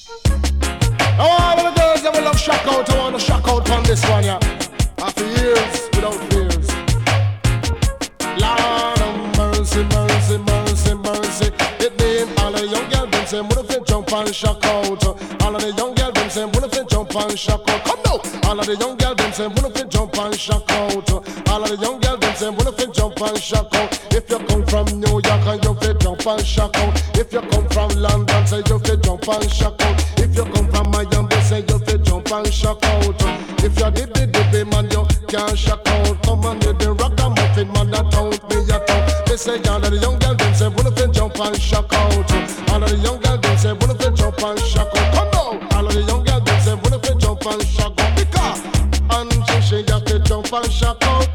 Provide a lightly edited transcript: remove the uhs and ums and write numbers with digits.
All of the girls that will love shock out, I want to shock out on this one, yeah. After years, without fears. Lord of mercy, mercy, mercy, mercy. It mean all of the young girls them say, wanna fit jump and shock out. All of the young girls them say, wanna fit jump and shock out. Come now. All of the young girls them say, wanna fit jump and shock out. All of the young girls them say, wanna fit jump and shock out. If you come from New York and you fit jump and shock out. If you come from London, say you fit jump and shock out. If you come from Miami, say you fit jump and shock out. If you're the man, you can't shock out. Come on, you the rock and muffin man, that don't me a tongue. They say all of the young girls them say, wanna fit jump and shock out. All of the young girls them say, wanna fit jump and shock out. Come on, all of the young girls them say, wanna fit jump and shock out. Because and she have to jump and shock out.